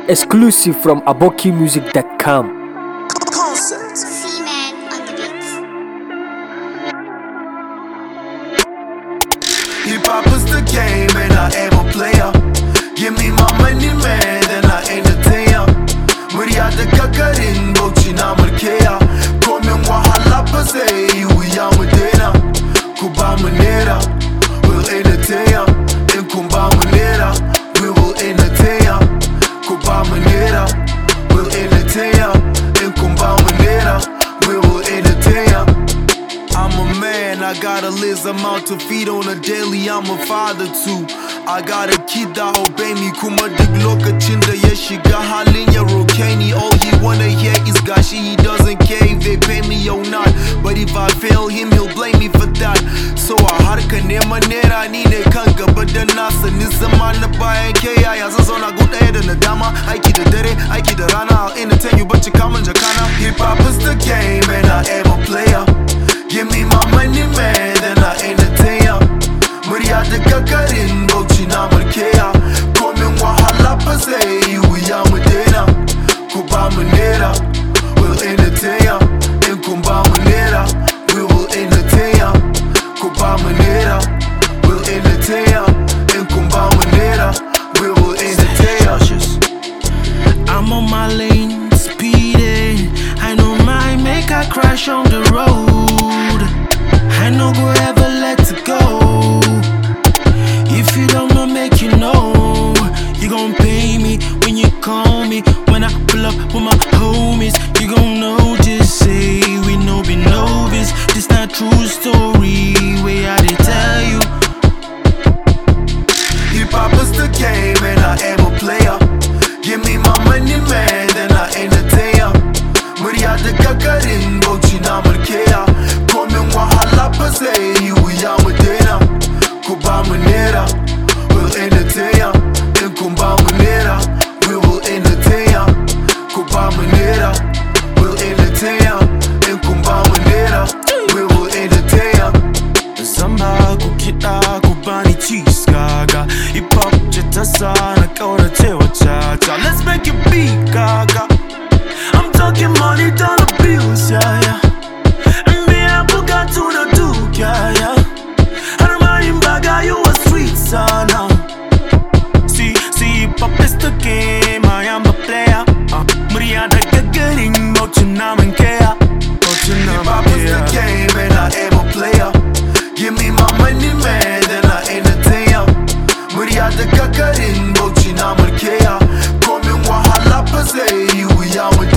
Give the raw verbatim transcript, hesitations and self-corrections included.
Exclusive from aboki music dot com. Concept. C-Man on the beat. Hip hop is the game and I am a player. Give me my money, man, then I entertain ya. Murya da kakarin bauchi na mulkeya. Komin wahala ba zai yi wuya mu daina. Ku ba mu naira, we'll entertain ya. In kun ba mu naira, we will entertain ya. Ku ba mu naira, we'll entertain ya. In kun ba mu naira, we will entertain ya. I'm a man, I got a Liz, I'm out to feed on a daily, I'm a father too. I got a kid that obey me, kuma duk lokacin da ya shiga halin ya roke ni. All he wanna hear is gashi, he doesn't care if they pay me or not. But if I fail him, he'll blame me for that. So a harka neman naira ni ne kan gaba da nasa. Ni zama na bayan ke yaya zan zauna gu ɗaya da nadama. Aiki da dare, aiki da rana, I'll entertain you, but you kamun jakana. Hip hop is the game and I am a player. Give me my money, man, then I entertain ya. Murya da kakarin bauchi na mulkeya. Komin wahala ba zai yi wuya mu daina. Ku ba mu naira, we'll entertain ya. In kun ba mu naira, we will entertain ya. Ku ba mu naira, we'll entertain ya. In kun ba mu naira, we will entertain ya. I'm on my lane, speeding. I know my make I crash on the road. I no go ever let it go. If you don't know, make you know. You gon' pay me when you call me. When I pull up with my homies, you gon' know, just say we no be novice. This not true story, way I did tell you. Hip hop is the game and I am a player. Give me my money, man, then I entertain ya. Murya da kakarin bauchi na mulkeya. Komin wahala ba zai yi wuya mu daina. Ku ba mu naira, we'll entertain ya. In kun ba mu naira, we will entertain ya. Ku ba mu naira, we'll entertain ya. In kun ba mu naira, we will entertain ya. Zamba ku kiɗa ku bani cheese gaga. Hip hop ce ta sa na ƙaurace wa caca. Let's make it beat gaga. I'm talking money, dollar bills, yeah, yeah. And me I forgot to the duke, yeah, yeah. And my imbaga, you a sweet son, uh. See, see, hip hop is the game, I am a player. Uh, Murya da kakarin bauchi na mulkeya. Bauchi na Hip hop is the mulkeya. game and I am a player. Give me my money, man, then I entertain ya. Murya da kakarin bauchi na mulkeya. Komin wahala ba zai yi wuya mu